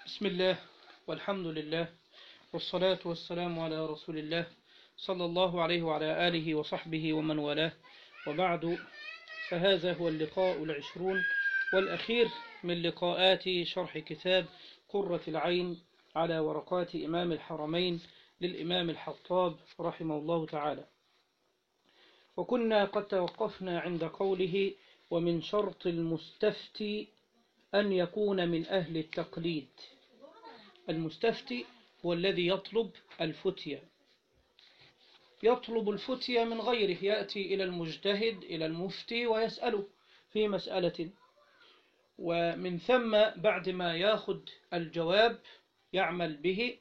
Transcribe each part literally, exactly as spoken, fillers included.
بسم الله والحمد لله والصلاة والسلام على رسول الله صلى الله عليه وعلى آله وصحبه ومن والاه، وبعد، فهذا هو اللقاء العشرون والأخير من لقاءات شرح كتاب قرة العين على ورقات إمام الحرمين للإمام الحطاب رحمه الله تعالى. وكنا قد توقفنا عند قوله: ومن شرط المستفتي أن يكون من أهل التقليد. المستفتي هو الذي يطلب الفتية، يطلب الفتية من غيره، يأتي إلى المجتهد إلى المفتي ويسأله في مسألة، ومن ثم بعد ما يأخذ الجواب يعمل به،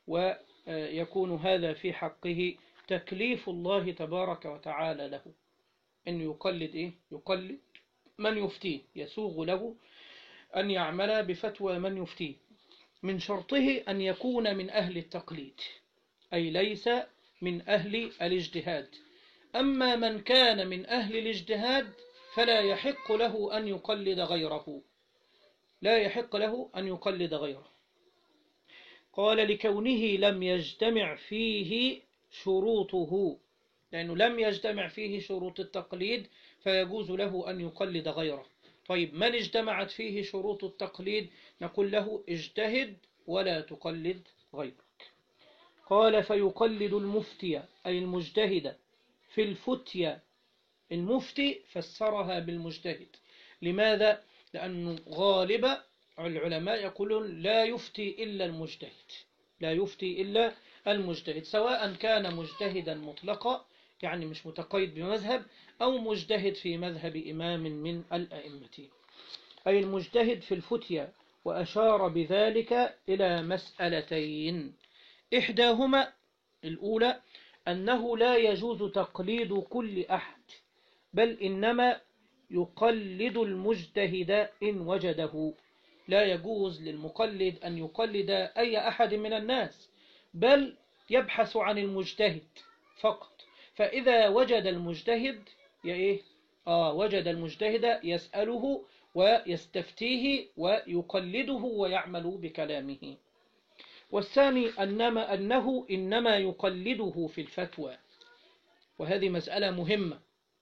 ويكون هذا في حقه تكليف الله تبارك وتعالى له أن يقلد إيه؟ يقلد من يفتيه، يسوغ له أن يعمل بفتوى من يفتيه. من شرطه أن يكون من أهل التقليد، أي ليس من أهل الاجتهاد. أما من كان من أهل الاجتهاد فلا يحق له أن يقلد غيره، لا يحق له أن يقلد غيره. قال: لكونه لم يجتمع فيه شروطه، لأنه لم يجتمع فيه شروط التقليد فيجوز له أن يقلد غيره. طيب، من اجتمعت فيه شروط التقليد؟ نقول له: اجتهد ولا تقلد غيرك. قال: فيقلد المفتي أي المجتهد في الفتية. المفتي فسرها بالمجتهد. لماذا؟ لأنه غالب العلماء يقولون لا يفتي إلا المجتهد، لا يفتي إلا المجتهد، سواء كان مجتهدا مطلقا يعني مش متقيد بمذهب، أو مجتهد في مذهب إمام من الأئمة، أي المجتهد في الفتية. وأشار بذلك إلى مسألتين: إحداهما الأولى أنه لا يجوز تقليد كل أحد، بل إنما يقلد المجتهد إن وجده. لا يجوز للمقلد أن يقلد أي أحد من الناس، بل يبحث عن المجتهد فقط. فإذا وجد المجتهد إيه؟ آه وجد المجتهد يسأله ويستفتيه ويقلده ويعمل بكلامه. والثاني أنما أنه إنما يقلده في الفتوى، وهذه مسألة مهمة،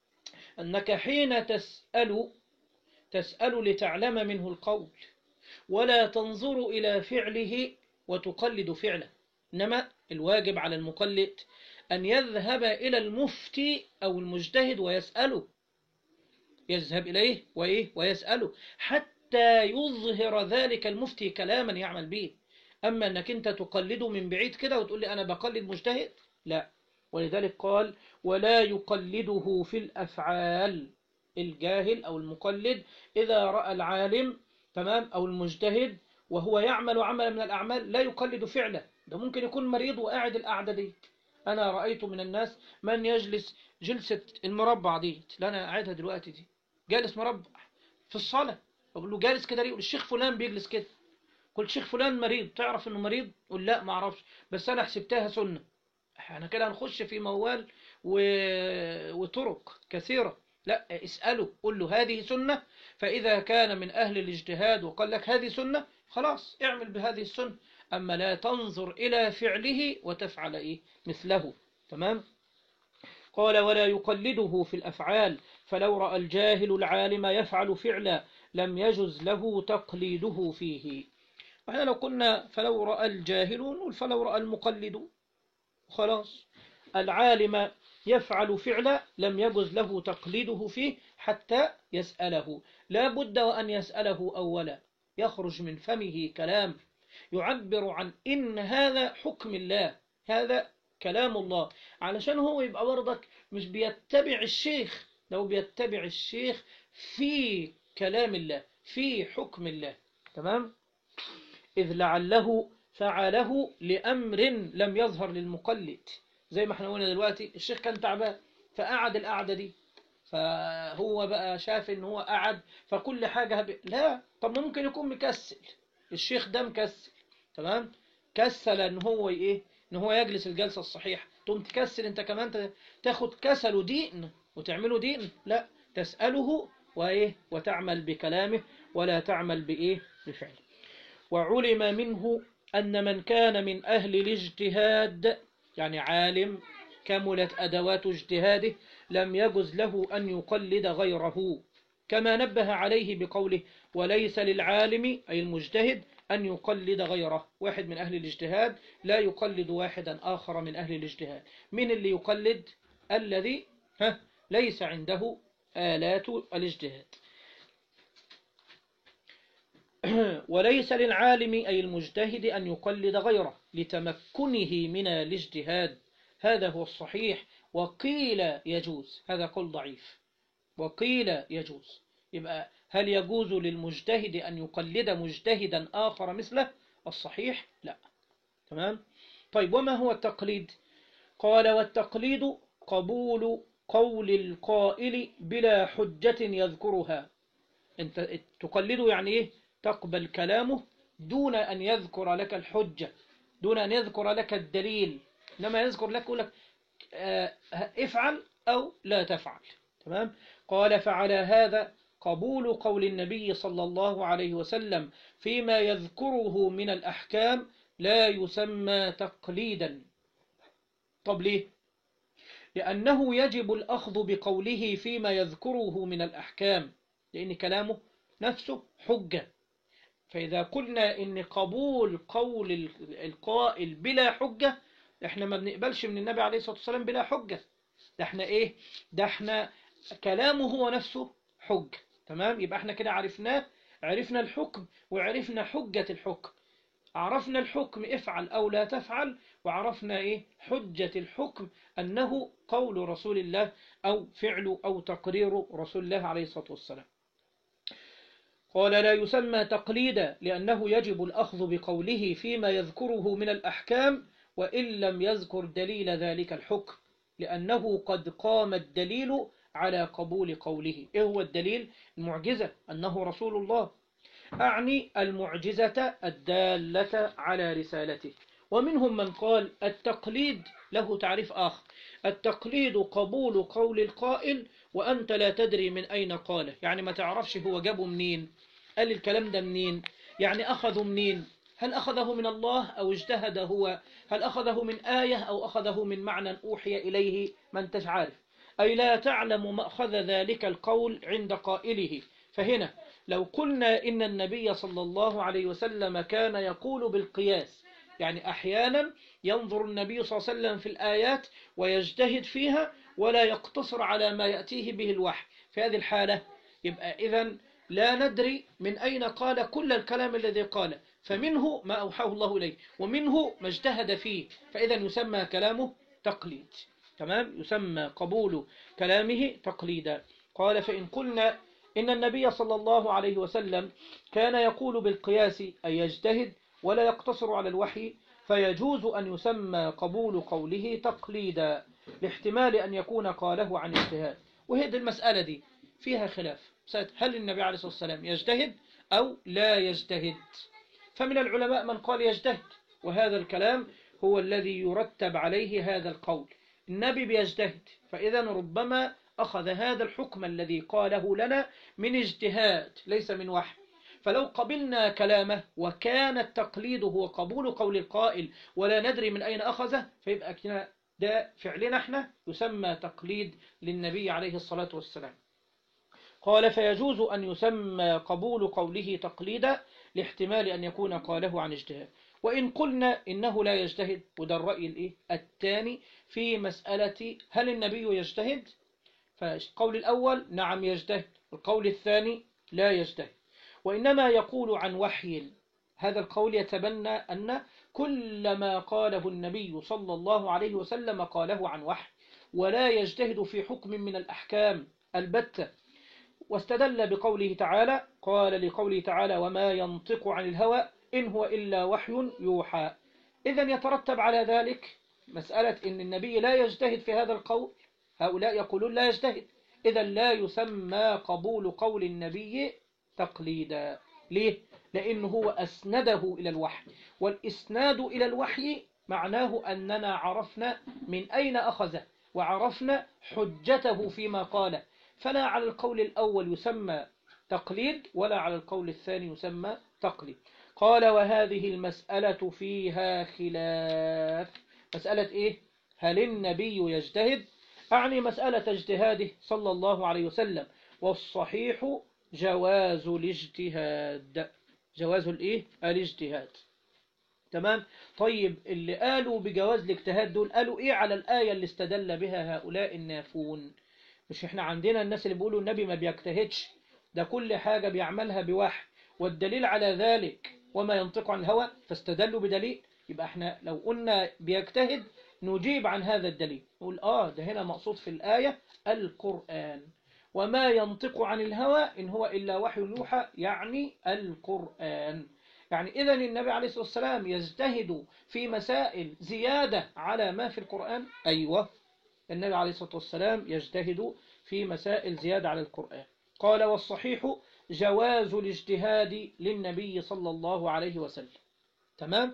أنك حين تسأل تسأل لتعلم منه القول، ولا تنظر إلى فعله وتقلد فعله، إنما الواجب على المقلد أن يذهب إلى المفتي أو المجتهد ويسأله، يذهب إليه وإيه ويسأله حتى يظهر ذلك المفتي كلاما يعمل به. أما أنك أنت تقلده من بعيد كده وتقول لي أنا بقلد مجتهد، لا. ولذلك قال: ولا يقلده في الأفعال. الجاهل أو المقلد إذا رأى العالم تمام أو المجتهد وهو يعمل عملا من الأعمال لا يقلد فعله. ده ممكن يكون مريض وقاعد القعدة دي. أنا رأيت من الناس من يجلس جلسة المربع دي اللي أنا قاعدها دلوقتي دي، جالس مربع في الصلاة. أقول له: جالس كده ليه؟ يقول: الشيخ فلان بيجلس كده. قلت: شيخ فلان مريض، تعرف إنه مريض؟ يقول: لا ما أعرفش، بس أنا حسبتها سنة. احنا كده هنخش في موال و... وطرق كثيرة. لا، اسأله، قل له هذه سنة، فإذا كان من أهل الاجتهاد وقال لك هذه سنة خلاص اعمل بهذه السنة. أما لا تنظر إلى فعله وتفعل إيه مثله. تمام. قال: ولا يقلده في الأفعال، فلو رأى الجاهل العالم يفعل فعلا لم يجز له تقليده فيه. وإحنا لو قلنا فلو رأى الجاهلون فلو رأى المقلد خلاص. العالم يفعل فعلا لم يجز له تقليده فيه حتى يسأله. لا بد وأن يسأله أولا، يخرج من فمه كلام يعبر عن إن هذا حكم الله، هذا كلام الله، علشان هو يبقى برضك مش بيتبع الشيخ، لو بيتبع الشيخ في كلام الله في حكم الله. تمام. إذ لعله فعله لأمر لم يظهر للمقلد، زي ما احنا قلنا دلوقتي الشيخ كان تعبان فقعد القعدة دي، فهو بقى شاف ان هو قعد فكل حاجة هب... لا. طب ممكن يكون مكسل، الشيخ ده مكسل، تمام، كسل ان هو ايه ان هو يجلس الجلسة الصحيحة، تقوم تكسل انت كمان تاخد كسله دين وتعمله دين؟ لا، تسأله وايه وتعمل بكلامه ولا تعمل بايه بفعله. وعلم منه أن من كان من أهل الاجتهاد، يعني عالم كملت أدوات اجتهاده، لم يجز له أن يقلد غيره، كما نبه عليه بقوله: وليس للعالم أي المجتهد أن يقلد غيره. واحد من أهل الاجتهاد لا يقلد واحدا آخر من أهل الاجتهاد. من اللي يقلد؟ الذي ها ليس عنده آلات الاجتهاد. وليس للعالم أي المجتهد أن يقلد غيره لتمكنه من الاجتهاد، هذا هو الصحيح. وقيل يجوز، هذا قول ضعيف، وقيل يجوز. يبقى هل يجوز للمجتهد أن يقلد مجتهدا آخر مثله؟ الصحيح لا. تمام. طيب، وما هو التقليد؟ قال: والتقليد قبول قول القائل بلا حجة يذكرها. انت تقلده يعني ايه؟ تقبل كلامه دون أن يذكر لك الحجة، دون أن يذكر لك الدليل، لما يذكر لك يقول لك اه افعل أو لا تفعل. تمام. قال: فعلى هذا قبول قول النبي صلى الله عليه وسلم فيما يذكره من الأحكام لا يسمى تقليدا. طب ليه؟ لأنه يجب الأخذ بقوله فيما يذكره من الأحكام، لأن كلامه نفسه حجة. فإذا قلنا إن قبول قول القائل بلا حجة، إحنا ما بنقبلش من النبي عليه الصلاة والسلام بلا حجة. ده إحنا إيه؟ ده إحنا كلامه هو نفسه حجة. تمام. يبقى إحنا كده عرفناه، عرفنا الحكم وعرفنا حجة الحكم. عرفنا الحكم افعل أو لا تفعل، وعرفنا إيه؟ حجة الحكم أنه قول رسول الله أو فعل أو تقرير رسول الله عليه الصلاة والسلام. قال: لا يسمى تقليدا لأنه يجب الأخذ بقوله فيما يذكره من الأحكام وإن لم يذكر دليل ذلك الحكم، لأنه قد قام الدليل على قبول قوله. إيه هو الدليل؟ المعجزة، أنه رسول الله، أعني المعجزة الدالة على رسالته. ومنهم من قال التقليد له تعريف آخر: التقليد قبول قول القائل وأنت لا تدري من أين قاله، يعني ما تعرفش هو جابه منين، قال الكلام ده منين، يعني أخذه منين، هل أخذه من الله أو اجتهد هو، هل أخذه من آية أو أخذه من معنى أوحي إليه، ما أنتش عارف، أي لا تعلم مأخذ ذلك القول عند قائله. فهنا لو قلنا إن النبي صلى الله عليه وسلم كان يقول بالقياس، يعني أحيانا ينظر النبي صلى الله عليه وسلم في الآيات ويجتهد فيها ولا يقتصر على ما يأتيه به الوحي، في هذه الحالة يبقى إذن لا ندري من أين قال كل الكلام الذي قاله، فمنه ما أوحاه الله إليه ومنه ما اجتهد فيه، فإذا يسمى كلامه تقليد. تمام. يسمى قبول كلامه تقليدا. قال: فإن قلنا إن النبي صلى الله عليه وسلم كان يقول بالقياس أي يجتهد ولا يقتصر على الوحي، فيجوز أن يسمى قبول قوله تقليدا لاحتمال أن يكون قاله عن اجتهاد. وهذه المسألة دي فيها خلاف، هل النبي عليه الصلاة والسلام يجتهد أو لا يجتهد؟ فمن العلماء من قال يجتهد، وهذا الكلام هو الذي يرتب عليه هذا القول، النبي بيجتهد، فإذا ربما أخذ هذا الحكم الذي قاله لنا من اجتهاد ليس من وحي. فلو قبلنا كلامه وكان التقليد هو قبول قول القائل ولا ندري من أين أخذه، فيبقى كنا ده فعلنا احنا يسمى تقليد للنبي عليه الصلاة والسلام. قال: فيجوز أن يسمى قبول قوله تقليدا لاحتمال أن يكون قاله عن اجتهاد. وإن قلنا إنه لا يجتهد، وده الرأي الإيه؟ الثاني في مسألة هل النبي يجتهد؟ فالقول الأول نعم يجتهد، القول الثاني لا يجتهد، وإنما يقول عن وحي. هذا القول يتبنى أن كل ما قاله النبي صلى الله عليه وسلم قاله عن وحي، ولا يجتهد في حكم من الأحكام البتة. واستدل بقوله تعالى، قال لقوله تعالى: وما ينطق عن الهوى إن هو إلا وحي يوحى. إذن يترتب على ذلك مسألة إن النبي لا يجتهد في هذا القول، هؤلاء يقولون لا يجتهد، إذن لا يسمى قبول قول النبي تقليدا. ليه؟ لأنه هو أسنده إلى الوحي، والإسناد إلى الوحي معناه أننا عرفنا من أين أخذه وعرفنا حجته فيما قاله، فلا على القول الأول يسمى تقليد ولا على القول الثاني يسمى تقليد. قال وهذه المسألة فيها خلاف. مسألة إيه؟ هل النبي يجتهد؟ أعني مسألة اجتهاده صلى الله عليه وسلم. والصحيح جواز الاجتهاد، جواز الإيه؟ الاجتهاد. تمام. طيب اللي قالوا بجواز الاجتهاد دول قالوا إيه على الآية اللي استدل بها هؤلاء النافون؟ مش إحنا عندنا الناس اللي بيقولوا النبي ما بيجتهدش، ده كل حاجة بيعملها بوحي، والدليل على ذلك وما ينطق عن الهوى، فاستدلوا بدليل. يبقى احنا لو قلنا بيجتهد نجيب عن هذا الدليل، نقول آه ده هنا مقصود في الآية القرآن، وما ينطق عن الهوى إن هو إلا وحي يوحى، يعني القرآن. يعني إذن النبي عليه الصلاة والسلام يجتهد في مسائل زيادة على ما في القرآن؟ أيوة، النبي عليه الصلاة والسلام يجتهد في مسائل زيادة على القرآن. قال والصحيح جواز الاجتهاد للنبي صلى الله عليه وسلم. تمام.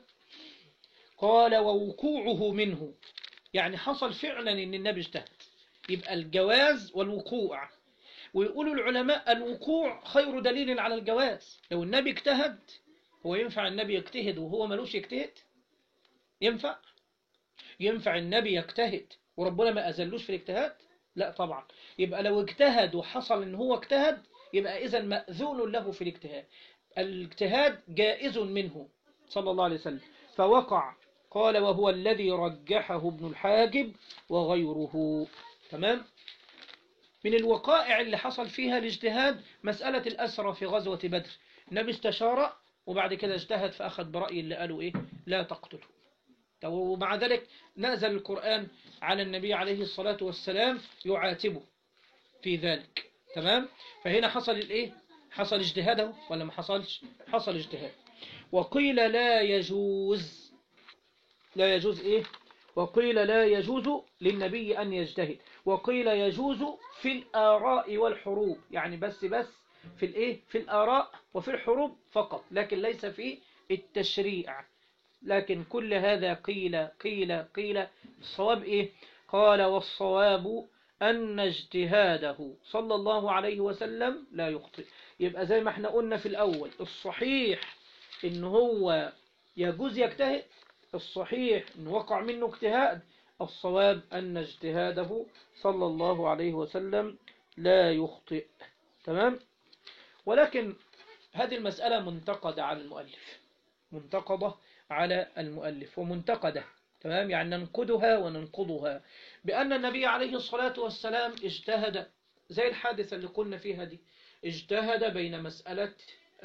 قال ووقوعه منه، يعني حصل فعلا ان النبي اجتهد، يبقى الجواز والوقوع. ويقولوا العلماء الوقوع خير دليل على الجواز. لو النبي اجتهد، هو ينفع النبي يجتهد وهو ملوش يجتهد؟ ينفع؟ ينفع النبي يجتهد وربنا ما أذلوش في الاجتهاد؟ لا طبعا. يبقى لو اجتهد وحصل ان هو اجتهد، يبقى إذن مأذون له في الاجتهاد، الاجتهاد جائز منه صلى الله عليه وسلم، فوقع. قال وهو الذي رجحه ابن الحاجب وغيره. تمام. من الوقائع اللي حصل فيها الاجتهاد مسألة الأسرى في غزوة بدر، النبي استشار وبعد كده اجتهد فأخذ برأي اللي قالوا إيه لا تقتله، ومع ذلك نزل القرآن على النبي عليه الصلاة والسلام يعاتبه في ذلك. تمام. فهنا حصل الإيه؟ حصل اجتهاده ولا ما حصلش؟ حصل اجتهاد. وقيل لا يجوز، لا يجوز إيه؟ وقيل لا يجوز للنبي أن يجتهد، وقيل يجوز في الآراء والحروب، يعني بس بس في الإيه؟ في الآراء وفي الحروب فقط، لكن ليس في التشريع. لكن كل هذا قيل قيل قيل. الصواب إيه؟ قال والصواب أن اجتهاده صلى الله عليه وسلم لا يخطئ. يبقى زي ما احنا قلنا في الأول، الصحيح إن هو يجوز يجتهد، الصحيح إن وقع منه اجتهاد، الصواب أن اجتهاده صلى الله عليه وسلم لا يخطئ. تمام. ولكن هذه المسألة منتقدة على المؤلف، منتقدة على المؤلف ومنتقدة. تمام. يعني ننقدها وننقضها بأن النبي عليه الصلاة والسلام اجتهد، زي الحادثة اللي قلنا فيها دي، اجتهد بين مسألة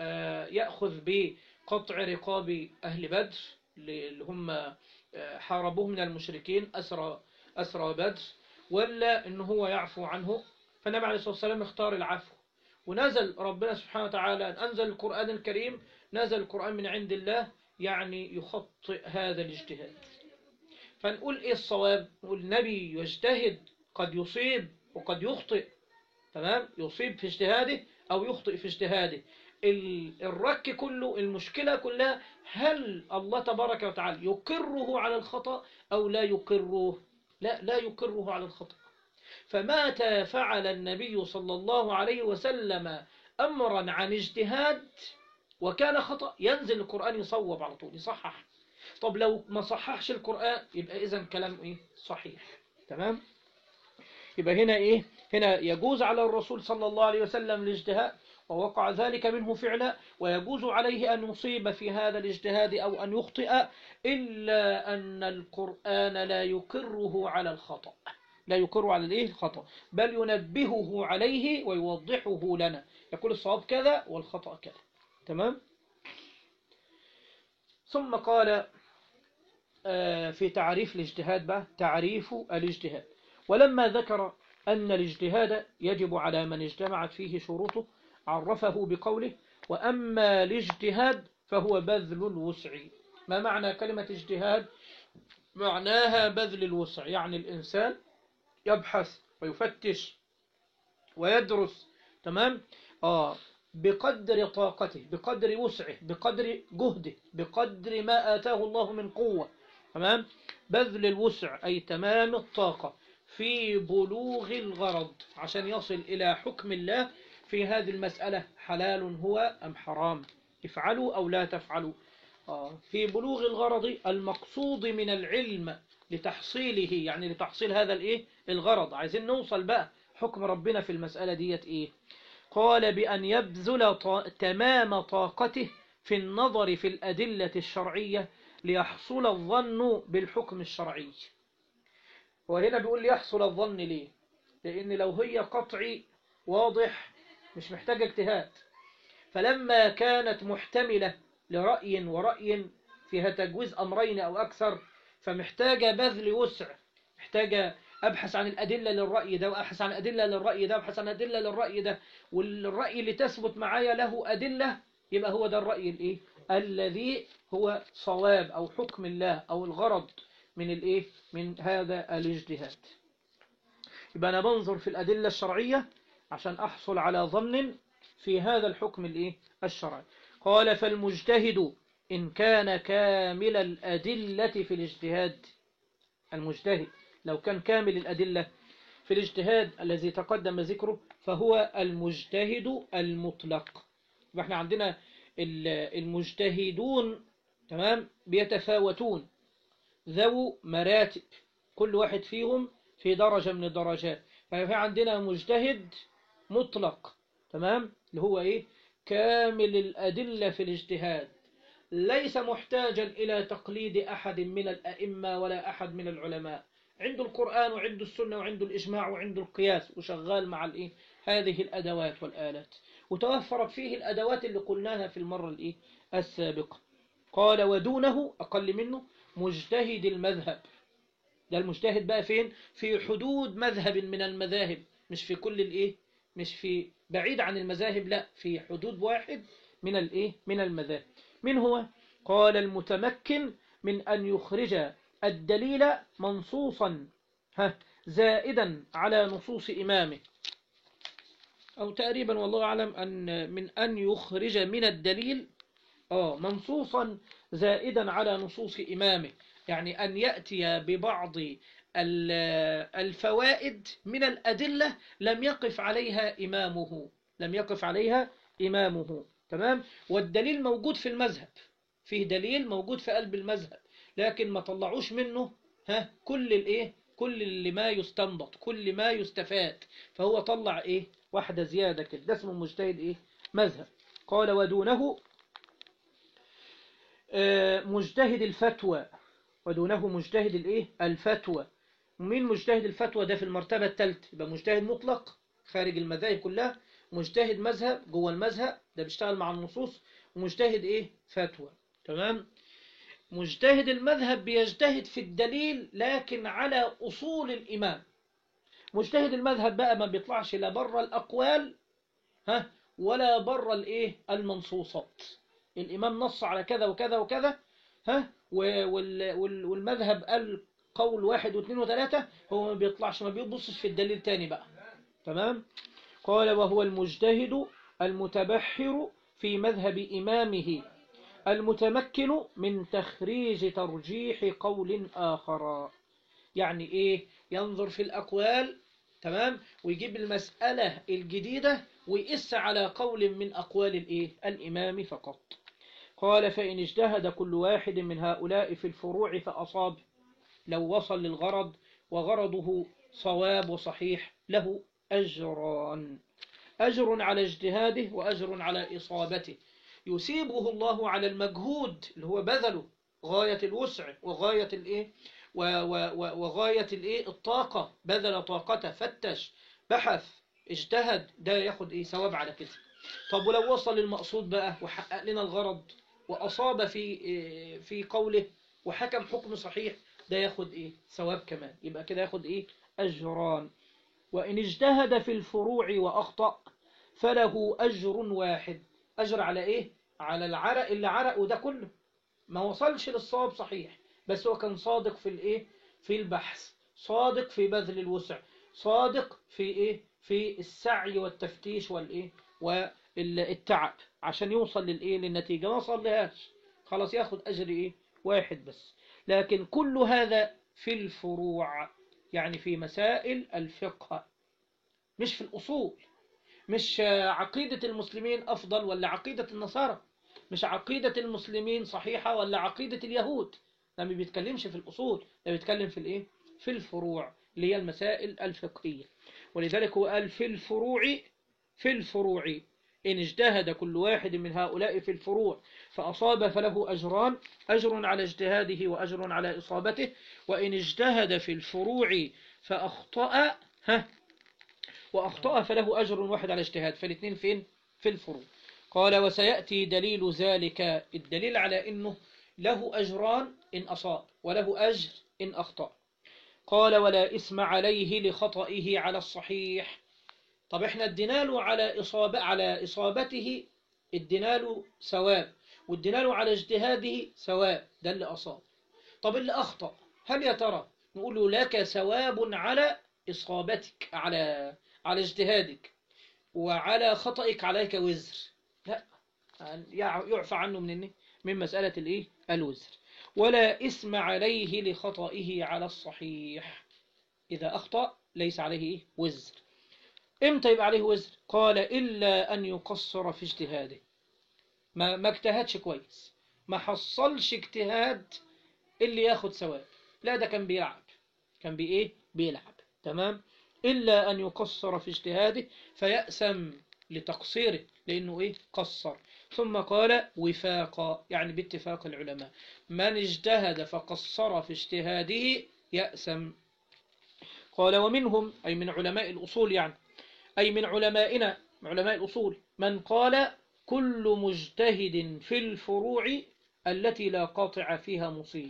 يأخذ بقطع رقاب أهل بدر اللي هم حاربوه من المشركين، أسرى أسرى بدر، ولا إنه هو يعفو عنه. فالنبي عليه الصلاة والسلام اختار العفو، ونزل ربنا سبحانه وتعالى أنزل القرآن الكريم، نزل القرآن من عند الله، يعني يخطئ هذا الاجتهاد. فنقول إيه الصواب؟ نقول النبي يجتهد، قد يصيب وقد يخطئ. تمام. يصيب في اجتهاده أو يخطئ في اجتهاده. الرك كله، المشكلة كلها، هل الله تبارك وتعالى يقره على الخطأ أو لا يقره؟ لا، لا يقره على الخطأ. فمتى فعل النبي صلى الله عليه وسلم أمرا عن اجتهاد وكان خطأ، ينزل القرآن يصوب على طول، يصحح. طب لو ما صححش القرآن، يبقى إذن كلام إيه؟ صحيح. تمام. يبقى هنا إيه؟ هنا يجوز على الرسول صلى الله عليه وسلم الاجتهاد، ووقع ذلك منه فعلا، ويجوز عليه أن يصيب في هذا الاجتهاد أو أن يخطئ، إلا أن القرآن لا يقره على الخطأ، لا يقر على الايه الخطأ، بل ينبهه عليه ويوضحه لنا، يقول الصواب كذا والخطأ كذا. تمام. ثم قال في تعريف الاجتهاد بقى، تعريف الاجتهاد. ولما ذكر أن الاجتهاد يجب على من اجتمعت فيه شروطه، عرفه بقوله وأما الاجتهاد فهو بذل الوسع. ما معنى كلمة اجتهاد؟ معناها بذل الوسع، يعني الإنسان يبحث ويفتش ويدرس. تمام. آه بقدر طاقته، بقدر وسعه، بقدر جهده، بقدر ما آتاه الله من قوة. تمام. بذل الوسع أي تمام الطاقة في بلوغ الغرض، عشان يصل إلى حكم الله في هذه المسألة، حلال هو أم حرام. افعلوا أو لا تفعلوا. آه في بلوغ الغرض المقصود من العلم لتحصيله، يعني لتحصيل هذا الإيه الغرض. عايزين نوصل بقى حكم ربنا في المسألة ديت إيه. قال بأن يبذل تمام طاقته في النظر في الأدلة الشرعية ليحصل الظن بالحكم الشرعي. وهنا بيقول يحصل الظن ليه؟ لأن لو هي قطعي واضح مش محتاجة اجتهاد، فلما كانت محتملة لرأي ورأي فيها تجويز أمرين أو أكثر، فمحتاجة بذل وسع، محتاجة أبحث عن الأدلة للرأي ده وأبحث عن أدلة للرأي ده وأبحث عن أدلة للرأي ده، والرأي اللي تثبت معايا له أدلة، يبقى هو ده الرأي الإيه الذي هو صواب أو حكم الله أو الغرض من الإيه من هذا الاجتهاد. يبقى أنا بنظر في الأدلة الشرعية عشان أحصل على ظن في هذا الحكم الإيه الشرعي. قال فالمجتهد إن كان كامل الأدلة في الاجتهاد، المجتهد لو كان كامل الأدلة في الاجتهاد الذي تقدم ذكره فهو المجتهد المطلق. احنا عندنا المجتهدون تمام بيتفاوتون ذو مراتب، كل واحد فيهم في درجة من الدرجات. ففي عندنا مجتهد مطلق تمام اللي هو ايه كامل الأدلة في الاجتهاد، ليس محتاجا إلى تقليد أحد من الأئمة ولا أحد من العلماء، عنده القرآن وعنده السنة وعنده الإجماع وعنده القياس وشغال مع الإيه هذه الأدوات والآلات، وتوفرت فيه الأدوات اللي قلناها في المرة الإيه السابقة. قال ودونه أقل منه مجتهد المذهب، ده المجتهد بقى فين في حدود مذهب من المذاهب، مش في كل الإيه مش في بعيد عن المذاهب، لا في حدود واحد من الإيه من المذاهب. من هو؟ قال المتمكن من أن يخرج الدليل منصوصا ها زائدا على نصوص إمامه، أو تقريبا والله أعلم أن من أن يخرج من الدليل آه منصوصا زائدا على نصوص إمامه، يعني أن يأتي ببعض الفوائد من الأدلة لم يقف عليها إمامه لم يقف عليها إمامه تمام. والدليل موجود في المذهب، فيه دليل موجود في قلب المذهب، لكن ما طلعوش منه ها كل الايه كل اللي ما يستنبط كل ما يستفاد، فهو طلع ايه واحدة زيادة كده، ده اسمه مجتهد ايه مذهب. قال ودونه آه مجتهد الفتوى، ودونه مجتهد الايه الفتوى. ومين مجتهد الفتوى ده في المرتبة الثالثة؟ يبقى مجتهد مطلق خارج المذاهب كلها، مجتهد مذهب جوه المذهب ده بيشتغل مع النصوص، ومجتهد ايه فتوى تمام. مجتهد المذهب بيجتهد في الدليل لكن على أصول الإمام، مجتهد المذهب بقى ما بيطلعش لا بره الأقوال ها ولا بره الايه المنصوصات، الإمام نص على كذا وكذا وكذا ها والمذهب قال قول واحد واثنين وثلاثة، هو ما بيطلعش ما بيبصش في الدليل تاني بقى تمام. قال وهو المجتهد المتبحر في مذهب إمامه المتمكن من تخريج ترجيح قول آخر، يعني إيه ينظر في الأقوال تمام ويجيب المسألة الجديدة ويقس على قول من أقوال الإيه الإمام فقط. قال فإن اجتهد كل واحد من هؤلاء في الفروع فأصاب، لو وصل للغرض وغرضه صواب وصحيح له أجران، أجر على اجتهاده وأجر على إصابته، يثيبه الله على المجهود اللي هو بذله غاية الوسع وغاية الإيه وغاية الإيه الطاقة، بذل طاقته فتش بحث اجتهد، ده ياخد إيه ثواب على كده. طب ولو وصل للمقصود بقى وحقق لنا الغرض وأصاب في في قوله وحكم حكم صحيح، ده ياخد إيه ثواب كمان، يبقى كده ياخد إيه أجران. وإن اجتهد في الفروع وأخطأ فله أجر واحد، أجر على إيه على العرق اللي عرقه ده كله، ما وصلش للصواب صحيح بس هو كان صادق في الإيه في البحث، صادق في بذل الوسع، صادق في إيه في السعي والتفتيش والإيه والتعب عشان يوصل للإيه للنتيجة، ما وصلهاش خلاص ياخد أجر إيه واحد بس. لكن كل هذا في الفروع، يعني في مسائل الفقه مش في الأصول، مش عقيدة المسلمين أفضل ولا عقيدة النصارى، مش عقيدة المسلمين صحيحة ولا عقيدة اليهود، ده ما بيتكلمش في الأصول، ده بيتكلم في الإيه؟ في الفروع اللي هي المسائل الفقهية. ولذلك هو قال في الفروع، في الفروع إن اجتهد كل واحد من هؤلاء في الفروع فأصاب فله أجران، أجر على اجتهاده وأجر على إصابته. وإن اجتهد في الفروع فأخطأ ها وأخطأ فله أجر واحد على اجتهاد، فالاثنين فين؟ في الفروع. قال وسيأتي دليل ذلك، الدليل على أنه له أجران إن أصاب وله أجر إن أخطأ. قال ولا إثم عليه لخطئه على الصحيح. طب احنا اديناله على إصابة على إصابته اديناله ثواب، واديناله على اجتهاده ثواب، ده اللي أصاب. طب اللي أخطأ هل يا ترى نقول له لك ثواب على إصابتك، على على اجتهادك، وعلى خطئك عليك وزر؟ لا، يعفى عنه من من مسألة الايه الوزر. ولا إثم عليه لخطئه على الصحيح، إذا أخطأ ليس عليه وزر. إمتى يبقى عليه وزر؟ قال إلا أن يقصر في اجتهاده، ما ما اجتهدش كويس، ما حصلش اجتهاد اللي ياخد ثواب، لا ده كان بيلعب، كان بإيه بيلعب. تمام. إلا أن يقصر في اجتهاده فيأسم لتقصيره لأنه إيه قصر. ثم قال وفاقا، يعني باتفاق العلماء، من اجتهد فقصر في اجتهاده يأسم. قال ومنهم، أي من علماء الأصول يعني، أي من علمائنا علماء الأصول، من قال كل مجتهد في الفروع التي لا قاطع فيها مصيب،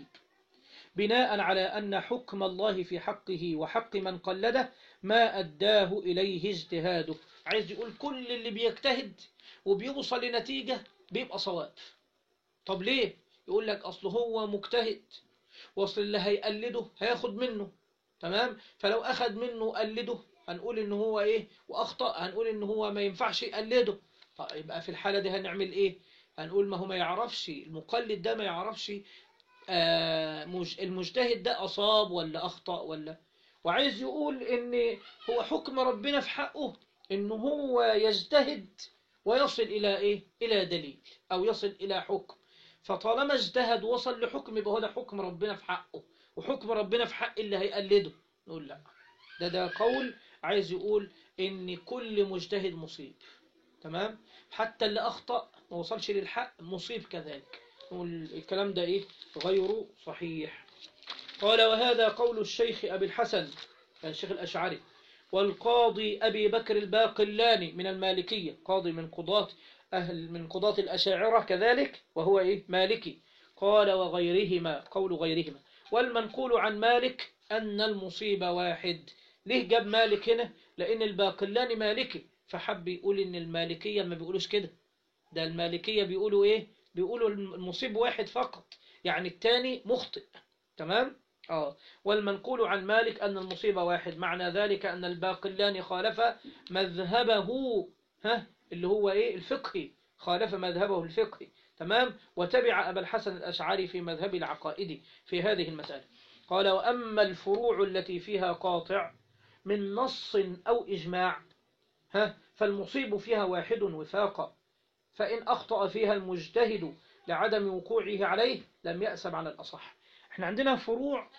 بناء على أن حكم الله في حقه وحق من قلده ما أداه إليه اجتهاده. عايز يقول كل اللي بيجتهد وبيوصل لنتيجة بيبقى صواب. طب ليه؟ يقول لك أصله هو مجتهد، وأصل اللي هيقلده هياخد منه. تمام. فلو أخد منه قلده هنقول إنه هو إيه، وأخطأ هنقول إنه هو ما ينفعش يقلده. طيب يبقى في الحالة دي هنعمل إيه؟ هنقول ما هو ما يعرفش، المقلد ده ما يعرفش آه المجتهد ده أصاب ولا أخطأ ولا. وعايز يقول إن هو حكم ربنا في حقه إنه هو يجتهد ويصل إلى إيه؟ إلى دليل أو يصل إلى حكم. فطالما اجتهد وصل لحكم يبقى هو ده حكم ربنا في حقه، وحكم ربنا في حق اللي هيقلده. نقول لا، ده ده قول عايز يقول إن كل مجتهد مصيب. تمام. حتى اللي أخطأ ما وصلش للحق مصيب كذلك. الكلام ده إيه غير صحيح. قال وهذا قول الشيخ أبي الحسن الشيخ الأشعري، والقاضي أبي بكر الباقلاني من المالكية، قاضي من قضاة أهل من قضاة الأشاعرة كذلك، وهو إيه مالكي. قال وغيرهما، قول غيرهما. والمنقول عن مالك أن المصيب واحد. ليه جاب مالك هنا؟ لأن الباقلاني مالكي، فحب يقول إن المالكية ما بيقولوش كده، ده المالكية بيقولوا إيه؟ بيقولوا المصيب واحد فقط، يعني الثاني مخطئ. تمام؟ آه. والمنقول عن مالك أن المصيبة واحد، معنى ذلك أن الباقلاني خالف مذهبه، ها اللي هو إيه الفقهي، خالف مذهبه الفقهي. تمام. وتبع أبا الحسن الأشعري في مذهب العقائد في هذه المسألة. قال وأما الفروع التي فيها قاطع من نص أو إجماع، ها فالمصيب فيها واحد وفاقا، فإن أخطأ فيها المجتهد لعدم وقوعه عليه لم يأسب على الأصح. احنا عندنا فروع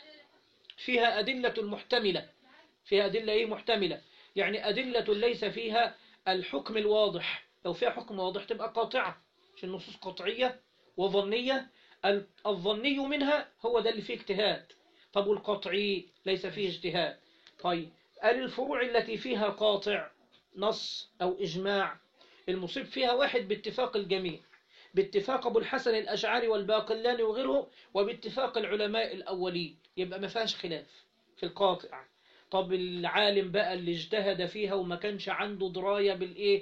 فيها أدلة محتملة، فيها أدلة إيه محتملة، يعني أدلة ليس فيها الحكم الواضح. لو فيها حكم واضح تبقى قاطعة، مش النصوص قطعية وظنية. الظني منها هو ده اللي فيه اجتهاد. طب والقطعي ليس فيه اجتهاد. طيب قال الفروع التي فيها قاطع نص أو إجماع المصيب فيها واحد باتفاق الجميع، باتفاق أبو الحسن الأشعري والباقلاني وغيره، وباتفاق العلماء الأولين، يبقى ما فيهاش خلاف في القاطع. طب العالم بقى اللي اجتهد فيها وما كانش عنده دراية بالإيه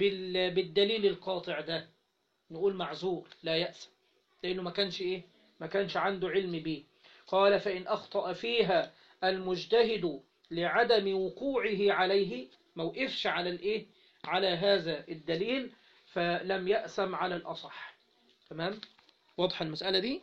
بالدليل القاطع ده، نقول معذور لا يأس، لأنه ما كانش إيه ما كانش عنده علم به. قال فإن أخطأ فيها المجتهد لعدم وقوعه عليه، موقفش على الإيه على هذا الدليل، فلم يأسم على الأصح. تمام. واضح المسألة دي؟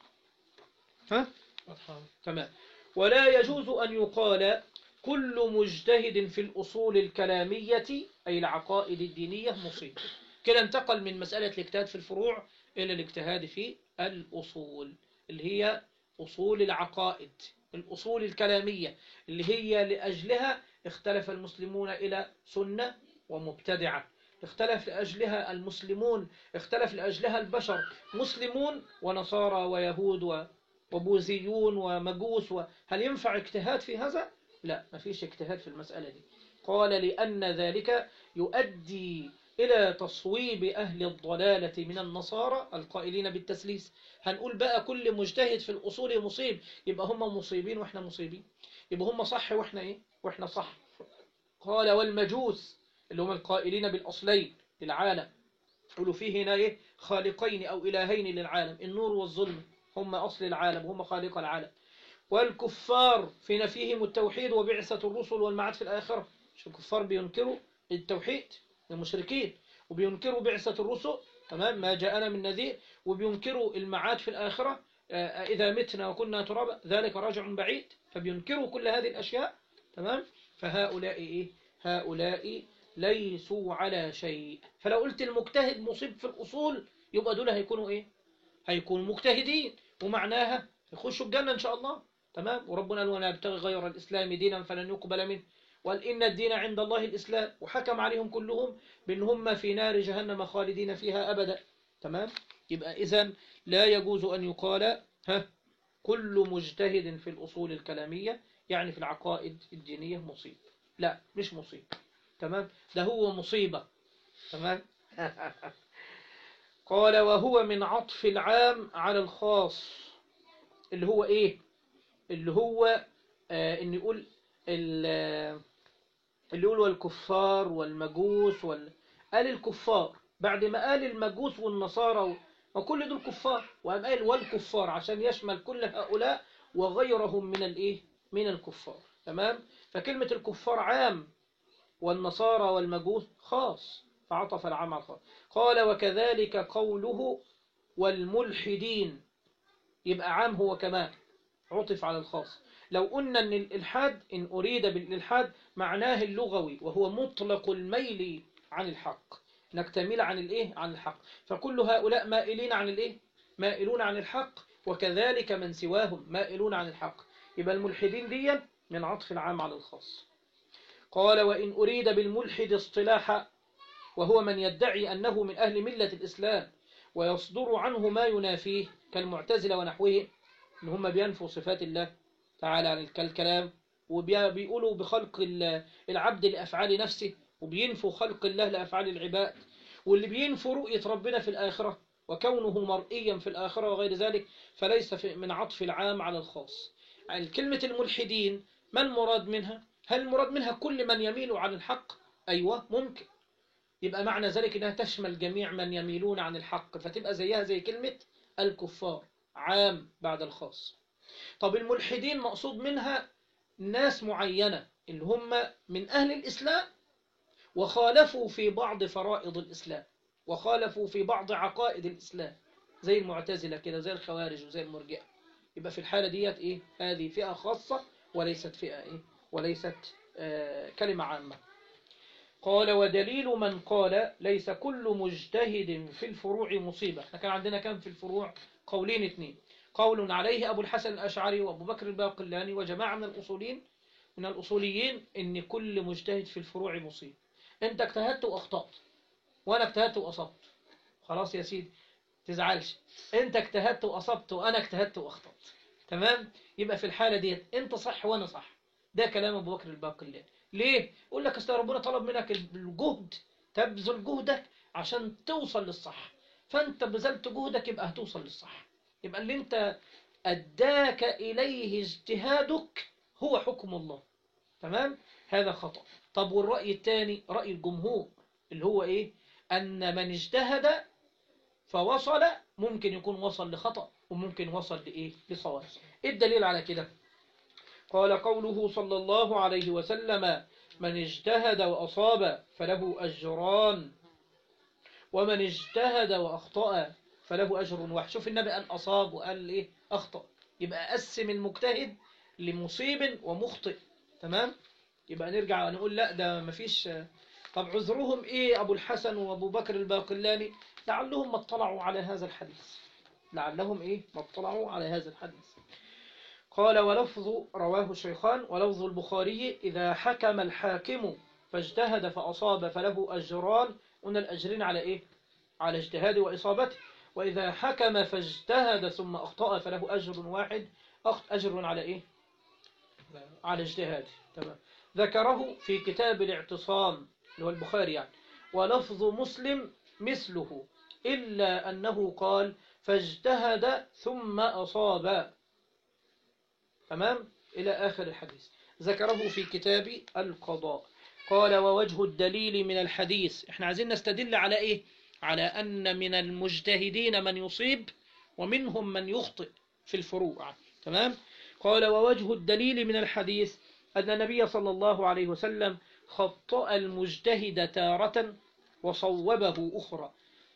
ها؟ تمام. ولا يجوز أن يقال كل مجتهد في الأصول الكلامية أي العقائد الدينية مصيب. كده انتقل من مسألة الاجتهاد في الفروع إلى الاجتهاد في الأصول اللي هي أصول العقائد، الأصول الكلامية اللي هي لأجلها اختلف المسلمون إلى سنة ومبتدعة، اختلف لأجلها المسلمون، اختلف لأجلها البشر، مسلمون ونصارى ويهود وبوذيون ومجوس. هل ينفع اجتهاد في هذا؟ لا، ما فيش اجتهاد في المسألة دي. قال لأن ذلك يؤدي إلى تصويب أهل الضلالة من النصارى القائلين بالتسليس. هنقول بقى كل مجتهد في الأصول مصيب، يبقى هم مصيبين وإحنا مصيبين، يبقى هم صح وإحنا إيه وإحنا صح. قال والمجوس اللي هم القائلين بالأصلين للعالم، يقولوا فيه هنا إيه خالقين أو إلهين للعالم، النور والظلم، هم أصل العالم وهم خالق العالم. والكفار في نفيهم التوحيد وبعثة الرسل والمعاد في الآخرة، مش الكفار بينكروا التوحيد المشركين، وبينكروا بعثة الرسل، تمام، ما جاءنا من نذير، وبينكروا المعاد في الآخرة، إذا متنا وكنا ترابا ذلك راجع بعيد، فبينكروا كل هذه الأشياء، تمام. فهؤلاء إيه؟ هؤلاء ليسوا على شيء. فلو قلت المجتهد مصيب في الأصول، يبقى دول هيكونوا إيه؟ هيكونوا مجتهدين، ومعناها يخشوا الجنة إن شاء الله، تمام. وربنا قال ولا يبتغي غير الإسلام دينا فلن يقبل منه، وقال إن الدين عند الله الإسلام، وحكم عليهم كلهم بأن هم في نار جهنم خالدين فيها أبدا، تمام. يبقى إذن لا يجوز أن يقال ها كل مجتهد في الأصول الكلامية يعني في العقائد الدينية مصيب، لا مش مصيب، تمام، ده هو مصيبة، تمام. قال وهو من عطف العام على الخاص، اللي هو إيه؟ اللي هو آه إن يقول اللي يقول والكفار والمجوس وال... قال الكفار بعد ما قال المجوس والنصارى وكل دول كفار، وقام قال والكفار عشان يشمل كل هؤلاء وغيرهم من الايه من الكفار، تمام. فكلمة الكفار عام والنصارى والمجوس خاص، فعطف العام على الخاص. قال وكذلك قوله والملحدين، يبقى عام هو كمان عطف على الخاص. لو قلنا ان الالحاد ان اريد بالالحاد معناه اللغوي وهو مطلق الميل عن الحق، انك تميل عن الايه عن الحق، فكل هؤلاء مائلين عن الايه مائلون عن الحق، وكذلك من سواهم مائلون عن الحق. يبقى الملحدين دي من عطف العام على الخاص. قال وان اريد بالملحد اصطلاحا، وهو من يدعي انه من اهل ملة الاسلام ويصدر عنه ما ينافيه كالمعتزلة ونحوه، ان هم بينفوا صفات الله تعالى عن الكلام، وبيقولوا بخلق العبد لأفعال نفسه، وبينفوا خلق الله لأفعال العباد، واللي بينفوا رؤية ربنا في الآخرة وكونه مرئيا في الآخرة وغير ذلك، فليس من عطف العام على الخاص. يعني كلمة الملحدين ما المراد منها؟ هل المراد منها كل من يميل عن الحق؟ أيوة ممكن، يبقى معنى ذلك أنها تشمل جميع من يميلون عن الحق، فتبقى زيها زي كلمة الكفار، عام بعد الخاص. طب الملحدين مقصود منها ناس معينة اللي هم من أهل الإسلام وخالفوا في بعض فرائض الإسلام، وخالفوا في بعض عقائد الإسلام، زي المعتزلة كده، زي الخوارج وزي المرجئة. يبقى في الحالة ديت إيه؟ هذه فئة خاصة وليست فئة إيه؟ وليست آه كلمة عامة. قال ودليل من قال ليس كل مجتهد في الفروع مصيبة. احنا كان عندنا كم في الفروع؟ قولين اثنين. قول عليه أبو الحسن الأشعري وأبو بكر الباقلاني وجماعة من الأصولين من الأصوليين إن كل مجتهد في الفروع مصيب. أنت اجتهدت وأخطأت وأنا اجتهدت وأصبت، خلاص يا سيدي تزعلش، أنت اجتهدت وأصبت وأنا اجتهدت وأخطأت، تمام. يبقى في الحالة دي أنت صح وأنا صح. ده كلام أبو بكر الباقلاني. ليه؟ يقول لك أصل ربنا طلب منك الجهد، تبذل جهدك عشان توصل للصح، فأنت بذلت جهدك يبقى هتوصل للصح. يبقى اللي أنت أداك إليه اجتهادك هو حكم الله، تمام. هذا خطأ. طب والرأي الثاني رأي الجمهور اللي هو إيه؟ أن من اجتهد فوصل ممكن يكون وصل لخطأ وممكن وصل لإيه؟ لصواب. إيه الدليل على كده؟ قال قوله صلى الله عليه وسلم من اجتهد وأصاب فله أجران ومن اجتهد وأخطأ فله أجر واحد. شوف النبي قال أصاب وقال إيه؟ أخطأ. يبقى قسم المجتهد لمصيب ومخطئ، تمام. يبقى نرجع ونقول لا ده مفيش. طب عذرهم إيه أبو الحسن وأبو بكر الباقلاني؟ لعلهم ما اطلعوا على هذا الحديث، لعلهم إيه ما اطلعوا على هذا الحديث. قال ولفظ رواه الشيخان ولفظ البخاري إذا حكم الحاكم فاجتهد فأصاب فله أجران، قلنا الأجرين على إيه؟ على اجتهاد وإصابته. وإذا حكم فاجتهد ثم أخطأ فله أجر واحد، أجر على إيه؟ على اجتهاده. تمام. ذكره في كتاب الاعتصام اللي هو البخاري يعني. ولفظ مسلم مثله إلا أنه قال فاجتهد ثم أصاب. تمام، إلى آخر الحديث. ذكره في كتاب القضاء. قال ووجه الدليل من الحديث، احنا عايزين نستدل على إيه؟ على أن من المجتهدين من يصيب ومنهم من يخطئ في الفروع. تمام. قال ووجه الدليل من الحديث أن النبي صلى الله عليه وسلم خطأ المجتهد تارة وصوبه أخرى،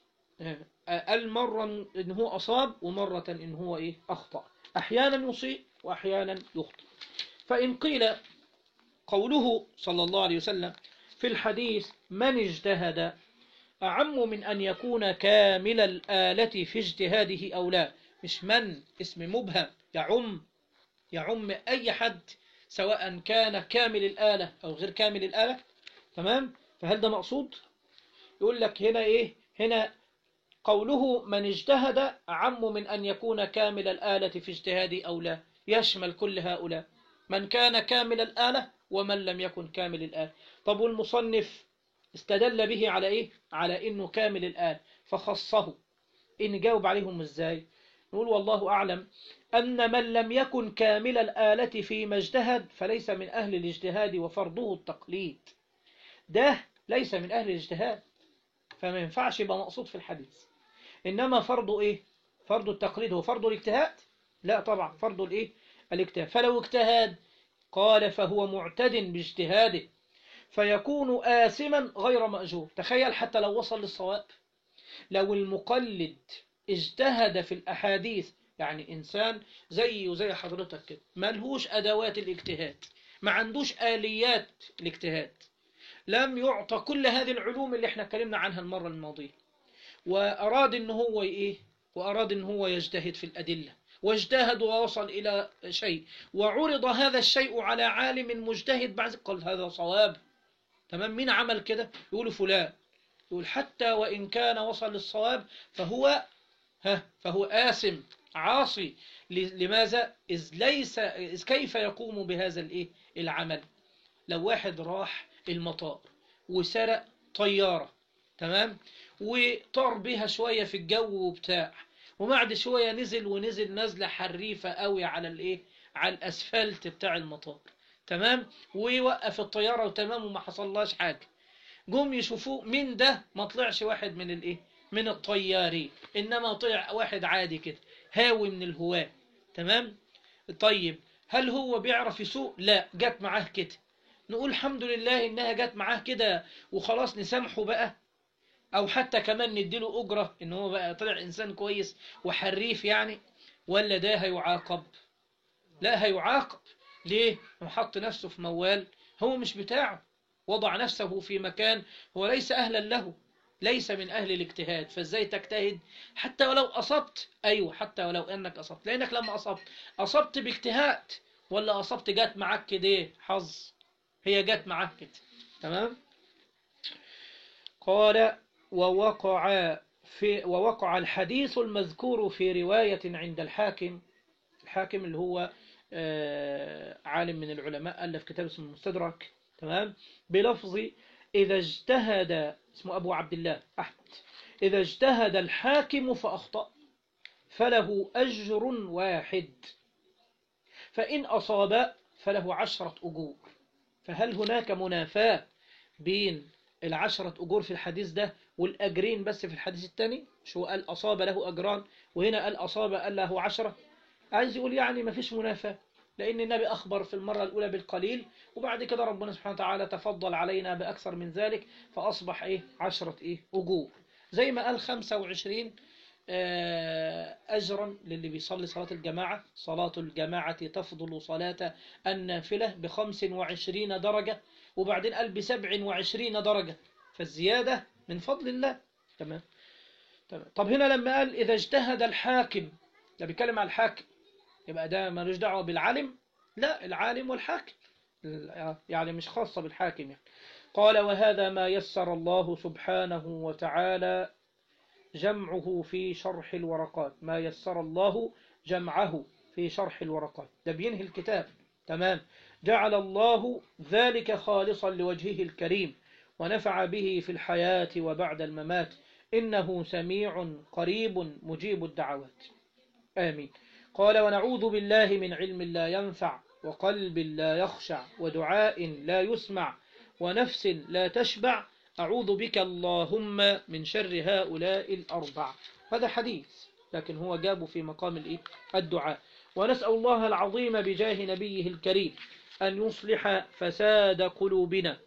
المرة إن هو أصاب ومرة إن هو إيه أخطأ، أحيانا يصيب وأحيانا يخطئ. فإن قيل قوله صلى الله عليه وسلم في الحديث من اجتهد أعم من أن يكون كامل الآلة في اجتهاده أو لا، مش من اسم مبهم يعم يعم أي حد سواء كان كامل الآلة أو غير كامل الآلة. تمام. فهل ده مقصود؟ يقول لك هنا إيه؟ هنا قوله من اجتهد أعم من أن يكون كامل الآلة في اجتهاده أو لا، يشمل كل هؤلاء، من كان كامل الآلة ومن لم يكن كامل الآلة. طب والمصنف استدل به على إيه؟ على إنه كامل الآلة فخصه. إن جاوب عليهم إزاي؟ نقول والله أعلم أن من لم يكن كامل الآلة فيما اجتهد فليس من أهل الاجتهاد وفرضه التقليد، ده ليس من أهل الاجتهاد، فما ينفعش يبقى مقصود في الحديث. إنما فرضه إيه؟ فرض التقليد هو فرض الاجتهاد؟ لا طبعا، فرض الإيه؟ الاجتهاد. فلو اجتهاد قال فهو معتد باجتهاده فيكون آثما غير مأجور. تخيل حتى لو وصل للصواب، لو المقلد اجتهد في الأحاديث، يعني إنسان زي وزي حضرتك كده ملهوش أدوات الاجتهاد، ما عندوش آليات الاجتهاد، لم يعطى كل هذه العلوم اللي احنا اتكلمنا عنها المرة الماضية، وأراد إن هو إيه؟ وأراد إن هو يجتهد في الأدلة، واجتهد ووصل إلى شيء، وعرض هذا الشيء على عالم مجتهد بعد قال هذا صواب. تمام. مين عمل كده؟ يقول فلان. يقول حتى وإن كان وصل للصواب فهو ها فهو آثم عاصي. لماذا؟ إذ ليس إذ كيف يقوم بهذا الإيه العمل؟ لو واحد راح المطار وسرق طيارة، تمام، وطار بها شوية في الجو وبتاع، وبعد شوية نزل ونزل نزلة حريفة قوي على الإيه على الأسفلت بتاع المطار، تمام، ويوقف الطيارة وتمام وما حصلهاش حاجة. جم يشوفوه مين ده؟ ما طلعش واحد من الايه من الطيارين، انما طلع واحد عادي كده هاوي من الهواة. تمام. طيب هل هو بيعرف يسوق؟ لا، جت معاه كده، نقول الحمد لله انها جت معاه كده وخلاص نسامحه بقى، او حتى كمان نديله اجرة ان هو بقى طلع انسان كويس وحريف يعني؟ ولا ده هيعاقب؟ لا، هيعاقب. ليه؟ هو حط نفسه في موال هو مش بتاعه، وضع نفسه في مكان هو ليس أهلا له، ليس من أهل الاجتهاد. فازاي تجتهد حتى ولو أصبت؟ أيوة، حتى ولو أنك أصبت، لأنك لما أصبت أصبت باجتهاد ولا أصبت جات معك كده حظ؟ هي جات معك كده. تمام. قال ووقع في ووقع الحديث المذكور في رواية عند الحاكم. الحاكم اللي هو عالم من العلماء ألف كتاب اسمه المستدرك. تمام. بلفظ إذا اجتهد، اسمه أبو عبد الله أحمد، إذا اجتهد الحاكم فأخطأ فله أجر واحد، فإن أصاب فله عشرة أجور. فهل هناك منافاة بين العشرة أجور في الحديث ده والأجرين بس في الحديث الثاني؟ شو قال أصاب له أجران وهنا قال أصاب قال له عشرة؟ عايز يقول يعني ما فيش منافاة، لأن النبي أخبر في المرة الأولى بالقليل وبعد كده ربنا سبحانه وتعالى تفضل علينا بأكثر من ذلك فأصبح إيه عشرة إيه أجور، زي ما قال خمسة وعشرين أجرا للي بيصلي صلاة الجماعة. صلاة الجماعة تفضل صلاة النافلة بخمس وعشرين درجة، وبعدين قال بسبع وعشرين درجة، فالزيادة من فضل الله. تمام. تمام. طب هنا لما قال إذا اجتهد الحاكم، ده بيتكلم على الحاكم، يبقى ده ملوش دعوة بالعالم؟ لا، العالم والحاكم، يعني مش خاصة بالحاكم يعني. قال وهذا ما يسر الله سبحانه وتعالى جمعه في شرح الورقات، ما يسر الله جمعه في شرح الورقات، ده بينهي الكتاب. تمام. جعل الله ذلك خالصا لوجهه الكريم ونفع به في الحياة وبعد الممات، إنه سميع قريب مجيب الدعوات. آمين. قال ونعوذ بالله من علم لا ينفع وقلب لا يخشع ودعاء لا يسمع ونفس لا تشبع، أعوذ بك اللهم من شر هؤلاء الأربع. هذا حديث لكن هو جابه في مقام الدعاء. ونسأل الله العظيم بجاه نبيه الكريم أن يصلح فساد قلوبنا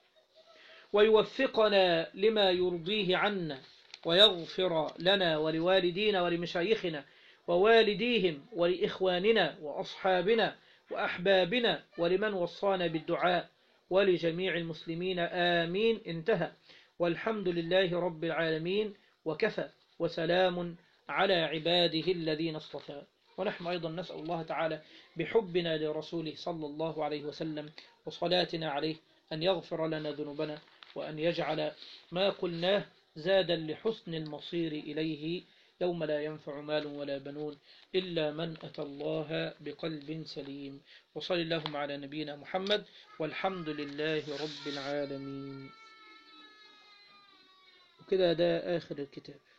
ويوفقنا لما يرضيه عنا، ويغفر لنا ولوالدينا ولمشايخنا ووالديهم ولإخواننا وأصحابنا وأحبابنا ولمن وصانا بالدعاء ولجميع المسلمين. آمين. انتهى. والحمد لله رب العالمين، وكفى، وسلام على عباده الذين اصطفى. ونحن أيضا نسأل الله تعالى بحبنا لرسوله صلى الله عليه وسلم وصلاتنا عليه أن يغفر لنا ذنوبنا، وأن يجعل ما قلناه زادا لحسن المصير إليه يوم لا ينفع مال ولا بنون إلا من أتى الله بقلب سليم. وصل اللهم على نبينا محمد، والحمد لله رب العالمين. وكده ده آخر الكتاب.